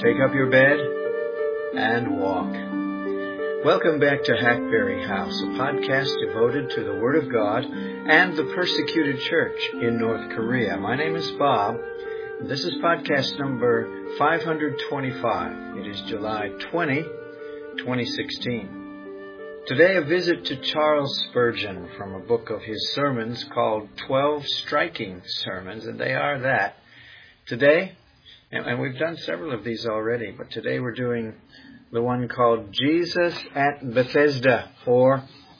Take up your bed and walk. Welcome back to Hackberry House, a podcast devoted to the Word of God and the persecuted church in North Korea. My name is Bob. This is podcast number 525. It is July 20, 2016. Today, a visit to Charles Spurgeon from a book of his sermons called 12 Striking Sermons, and they are that. Today, and we've done several of these already, but today we're doing the one called Jesus at Bethesda, or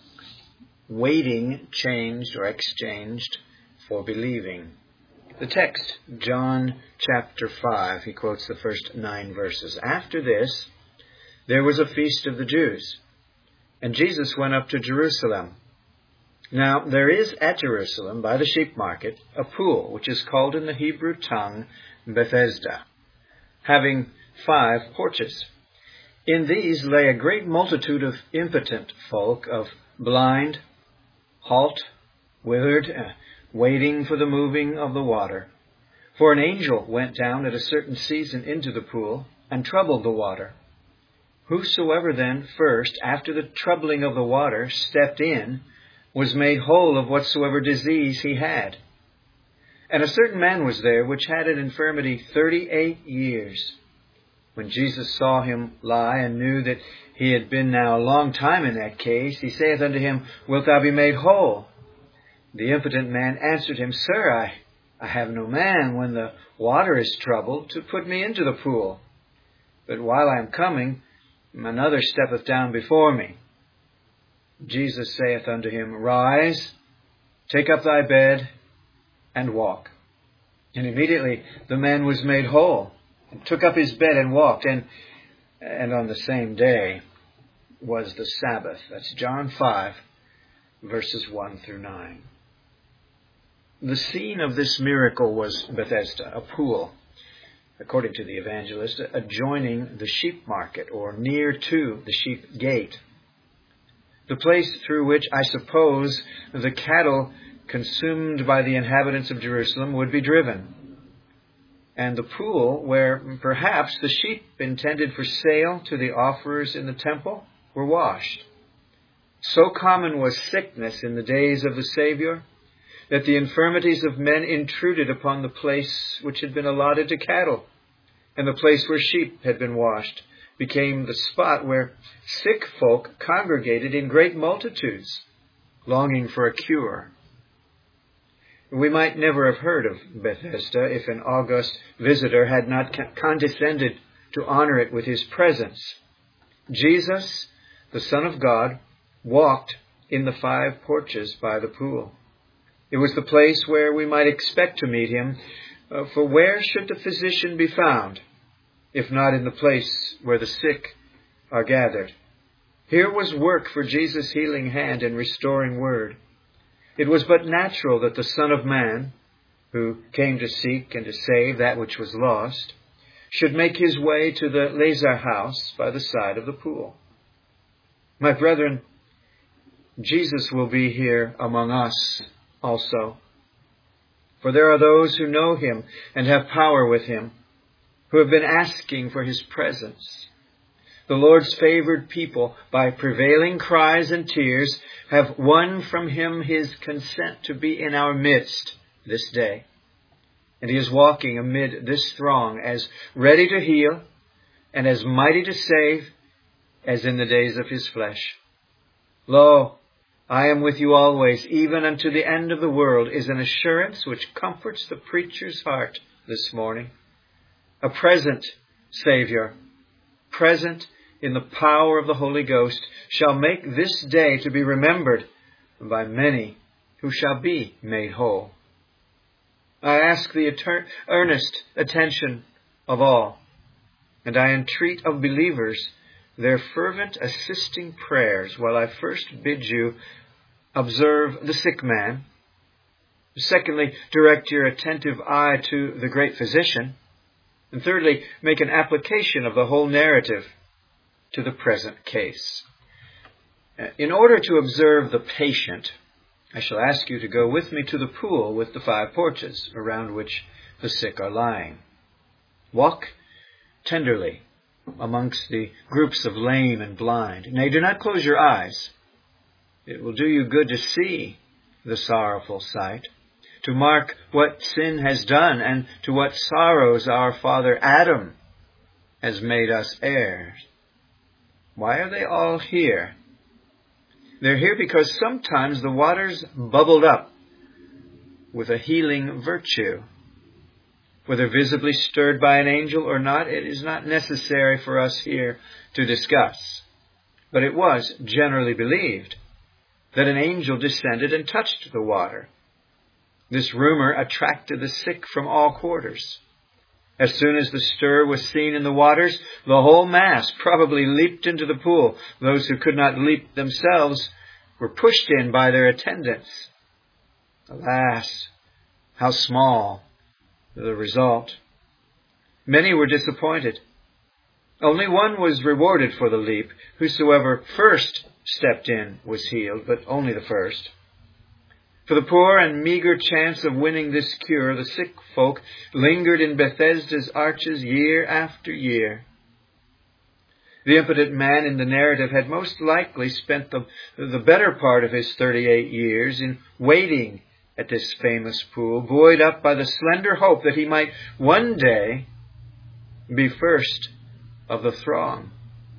Waiting Changed or Exchanged for Believing. The text, John chapter 5, he quotes the first 9 verses. After this, there was a feast of the Jews, and Jesus went up to Jerusalem. Now, there is at Jerusalem, by the sheep market, a pool, which is called in the Hebrew tongue Bethesda, having 5 porches. In these lay a great multitude of impotent folk, of blind, halt, withered, waiting for the moving of the water. For an angel went down at a certain season into the pool, and troubled the water. Whosoever then first, after the troubling of the water, stepped in, was made whole of whatsoever disease he had. And a certain man was there, which had an infirmity 38 years. When Jesus saw him lie, and knew that he had been now a long time in that case, he saith unto him, Wilt thou be made whole? The impotent man answered him, Sir, I have no man, when the water is troubled, to put me into the pool. But while I am coming, another steppeth down before me. Jesus saith unto him, Rise, take up thy bed, and walk. And immediately the man was made whole, and took up his bed and walked. And on the same day was the Sabbath. That's John 5, verses 1 through 9. The scene of this miracle was Bethesda, a pool, according to the evangelist, adjoining the sheep market, or near to the sheep gate, the place through which I suppose the cattle consumed by the inhabitants of Jerusalem would be driven, and the pool where perhaps the sheep intended for sale to the offerers in the temple were washed. So common was sickness in the days of the Savior that the infirmities of men intruded upon the place which had been allotted to cattle, and the place where sheep had been washed became the spot where sick folk congregated in great multitudes, longing for a cure. We might never have heard of Bethesda if an august visitor had not condescended to honor it with his presence. Jesus, the Son of God, walked in the 5 porches by the pool. It was the place where we might expect to meet him, for where should the physician be found, if not in the place where the sick are gathered? Here was work for Jesus' healing hand and restoring word. It was but natural that the Son of Man, who came to seek and to save that which was lost, should make his way to the Lazar house by the side of the pool. My brethren, Jesus will be here among us also. For there are those who know him and have power with him, who have been asking for his presence. The Lord's favored people, by prevailing cries and tears, have won from him his consent to be in our midst this day. And he is walking amid this throng, as ready to heal and as mighty to save as in the days of his flesh. Lo, I am with you always, even unto the end of the world, is an assurance which comforts the preacher's heart this morning. A present Savior, present in the power of the Holy Ghost, shall make this day to be remembered by many who shall be made whole. I ask the earnest attention of all, and I entreat of believers their fervent assisting prayers, while I first bid you observe the sick man. Secondly, direct your attentive eye to the great physician. And thirdly, make an application of the whole narrative to the present case. In order to observe the patient, I shall ask you to go with me to the pool with the 5 porches around which the sick are lying. Walk tenderly amongst the groups of lame and blind. Nay, do not close your eyes. It will do you good to see the sorrowful sight, to mark what sin has done and to what sorrows our father Adam has made us heirs. Why are they all here? They're here because sometimes the waters bubbled up with a healing virtue. Whether visibly stirred by an angel or not, it is not necessary for us here to discuss. But it was generally believed that an angel descended and touched the water. This rumor attracted the sick from all quarters. As soon as the stir was seen in the waters, the whole mass probably leaped into the pool. Those who could not leap themselves were pushed in by their attendants. Alas, how small the result. Many were disappointed. Only one was rewarded for the leap. Whosoever first stepped in was healed, but only the first. For the poor and meager chance of winning this cure, the sick folk lingered in Bethesda's arches year after year. The impotent man in the narrative had most likely spent the better part of his 38 years in waiting at this famous pool, buoyed up by the slender hope that he might one day be first of the throng.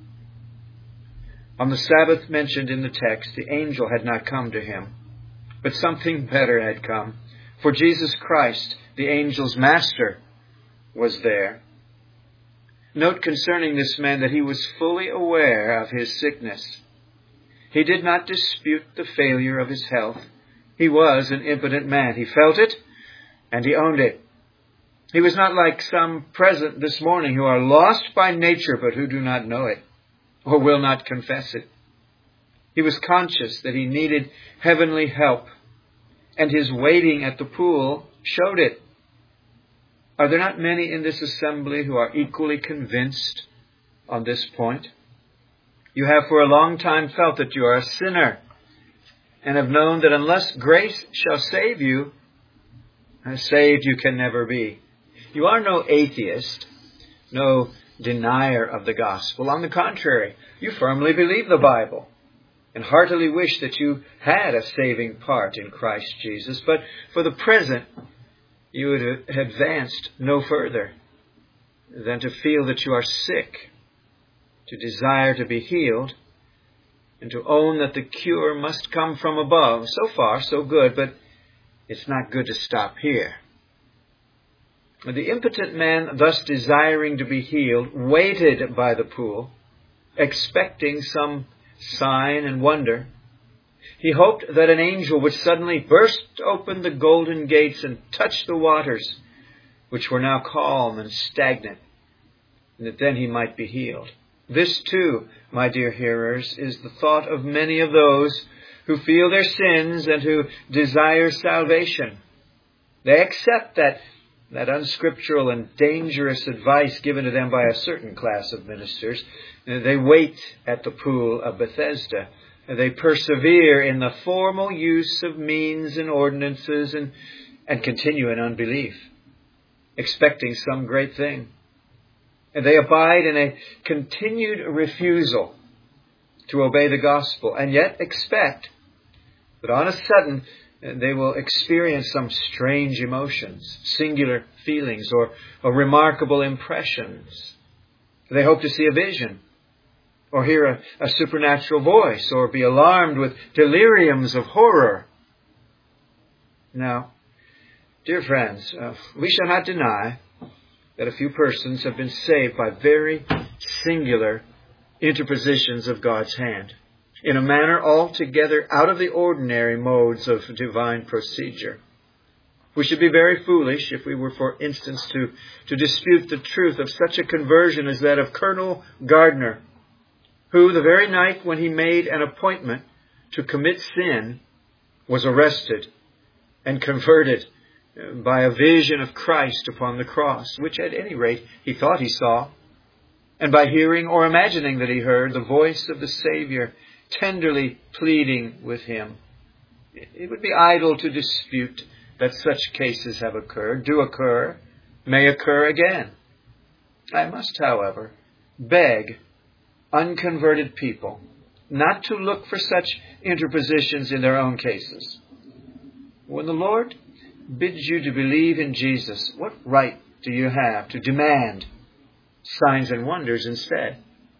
On the Sabbath mentioned in the text, the angel had not come to him, but something better had come. For Jesus Christ, the angel's master, was there. Note concerning this man that he was fully aware of his sickness. He did not dispute the failure of his health. He was an impotent man. He felt it, and he owned it. He was not like some present this morning who are lost by nature but who do not know it or will not confess it. He was conscious that he needed heavenly help, and his waiting at the pool showed it. Are there not many in this assembly who are equally convinced on this point? You have for a long time felt that you are a sinner, and have known that unless grace shall save you, saved you can never be. You are no atheist, no denier of the gospel. On the contrary, you firmly believe the Bible and heartily wish that you had a saving part in Christ Jesus. But for the present, you would have advanced no further than to feel that you are sick, to desire to be healed, and to own that the cure must come from above. So far, so good, but it's not good to stop here. The impotent man, thus desiring to be healed, waited by the pool, expecting some sign and wonder. He hoped that an angel would suddenly burst open the golden gates and touch the waters, which were now calm and stagnant, and that then he might be healed. This too, my dear hearers, is the thought of many of those who feel their sins and who desire salvation. They accept that unscriptural and dangerous advice given to them by a certain class of ministers. They wait at the pool of Bethesda. They persevere in the formal use of means and ordinances and continue in unbelief, expecting some great thing. And they abide in a continued refusal to obey the gospel, and yet expect that on a sudden they will experience some strange emotions, singular feelings, or remarkable impressions. They hope to see a vision, or hear a supernatural voice, or be alarmed with deliriums of horror. Now, dear friends, we shall not deny that a few persons have been saved by very singular interpositions of God's hand, in a manner altogether out of the ordinary modes of divine procedure. We should be very foolish if we were, for instance, to dispute the truth of such a conversion as that of Colonel Gardner, who, the very night when he made an appointment to commit sin, was arrested and converted by a vision of Christ upon the cross, which at any rate he thought he saw, and by hearing or imagining that he heard the voice of the Savior tenderly pleading with him. It would be idle to dispute that such cases have occurred, do occur, may occur again. I must, however, beg unconverted people not to look for such interpositions in their own cases. When the Lord bids you to believe in Jesus, what right do you have to demand signs and wonders instead?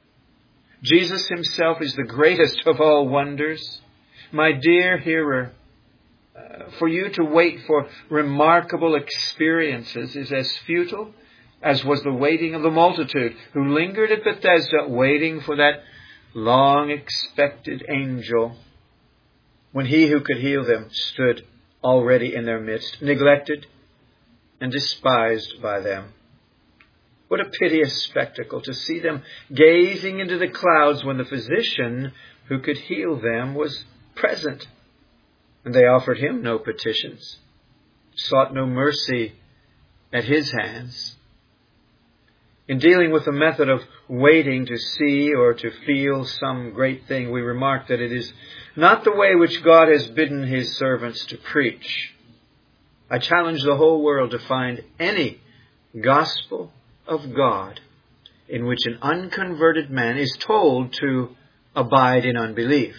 Jesus himself is the greatest of all wonders. My dear hearer, for you to wait for remarkable experiences is as futile as was the waiting of the multitude who lingered at Bethesda waiting for that long-expected angel when he who could heal them stood already in their midst, neglected and despised by them. What a piteous spectacle to see them gazing into the clouds when the physician who could heal them was present. And they offered him no petitions, sought no mercy at his hands. In dealing with the method of waiting to see or to feel some great thing, we remark that it is not the way which God has bidden his servants to preach. I challenge the whole world to find any gospel of God in which an unconverted man is told to abide in unbelief.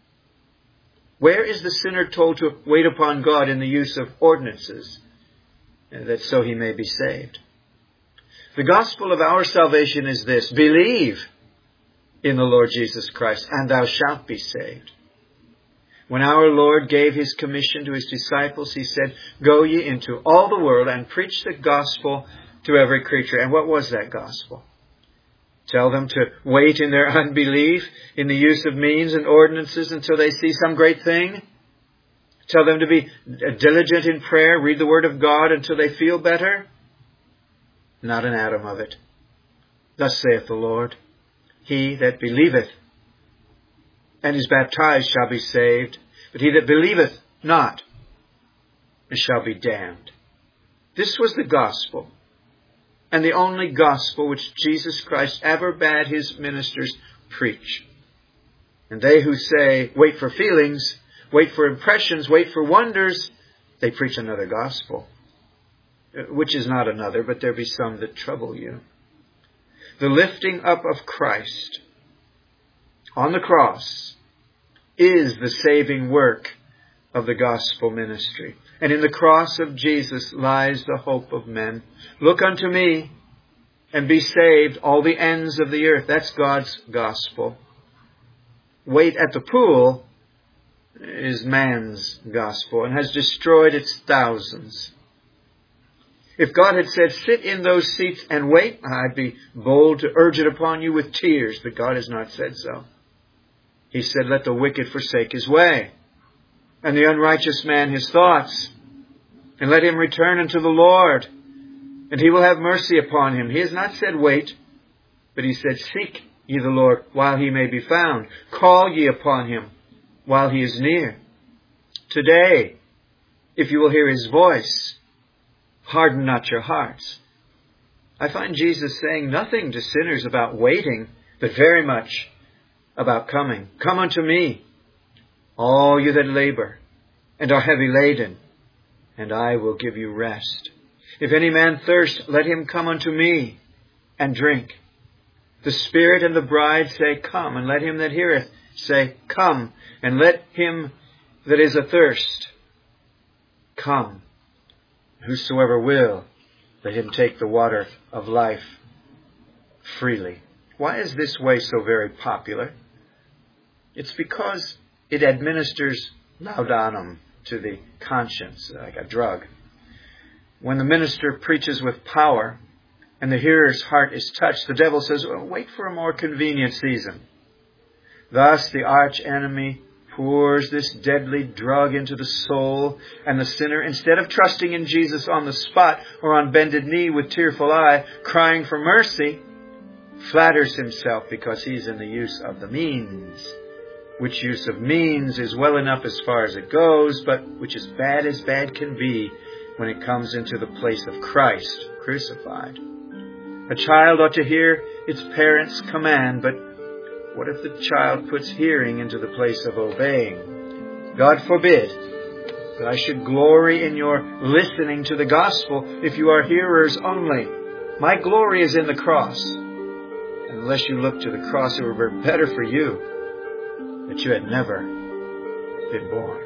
Where is the sinner told to wait upon God in the use of ordinances, that so he may be saved? The gospel of our salvation is this: believe in the Lord Jesus Christ, and thou shalt be saved. When our Lord gave his commission to his disciples, he said, "Go ye into all the world and preach the gospel to every creature." And what was that gospel? Tell them to wait in their unbelief, in the use of means and ordinances until they see some great thing? Tell them to be diligent in prayer, read the Word of God until they feel better? Not an atom of it. Thus saith the Lord, "He that believeth and is baptized shall be saved, but he that believeth not shall be damned." This was the gospel, and the only gospel which Jesus Christ ever bade his ministers preach. And they who say, wait for feelings, wait for impressions, wait for wonders, they preach another gospel, which is not another, but there be some that trouble you. The lifting up of Christ on the cross is the saving work of the gospel ministry. And in the cross of Jesus lies the hope of men. Look unto me and be saved, all the ends of the earth. That's God's gospel. Wait at the pool is man's gospel and has destroyed its thousands. If God had said, sit in those seats and wait, I'd be bold to urge it upon you with tears, but God has not said so. He said, let the wicked forsake his way, and the unrighteous man his thoughts, and let him return unto the Lord, and he will have mercy upon him. He has not said wait, but he said, seek ye the Lord while he may be found. Call ye upon him while he is near. Today, if you will hear his voice, harden not your hearts. I find Jesus saying nothing to sinners about waiting, but very much about coming. Come unto me, all you that labor and are heavy laden, and I will give you rest. If any man thirst, let him come unto me and drink. The Spirit and the bride say, come, and let him that heareth say, come, and let him that is athirst come. Whosoever will, let him take the water of life freely. Why is this way so very popular? It's because it administers laudanum to the conscience, like a drug. When the minister preaches with power and the hearer's heart is touched, the devil says, well, wait for a more convenient season. Thus the arch enemy pours this deadly drug into the soul, and the sinner, instead of trusting in Jesus on the spot or on bended knee with tearful eye, crying for mercy, flatters himself because he's in the use of the means, which use of means is well enough as far as it goes, but which is bad as bad can be when it comes into the place of Christ crucified. A child ought to hear its parents' command, but what if the child puts hearing into the place of obeying? God forbid that I should glory in your listening to the gospel if you are hearers only, My glory is in the cross. And unless you look to the cross, it would be better for you that you had never been born.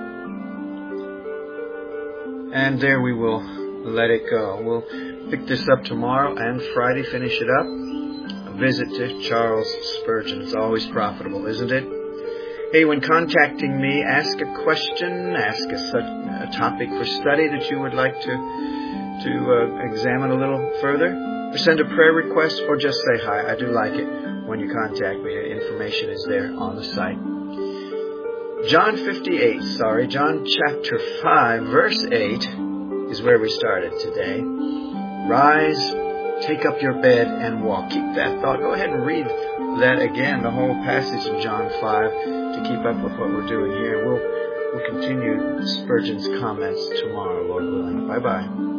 And there we will let it go. We'll pick this up tomorrow and Friday, finish it up. A visit to Charles Spurgeon. It's always profitable, isn't it? Hey, when contacting me, ask a question, ask a topic for study that you would like to examine a little further, or send a prayer request, or just say hi. I do like it when you contact me. The information is there on the site. John chapter 5, verse 8 is where we started today. Rise, take up your bed, and walk. Keep that thought. Go ahead and read that again, the whole passage of John 5, to keep up with what we're doing here. We'll continue Spurgeon's comments tomorrow, Lord willing. Bye-bye.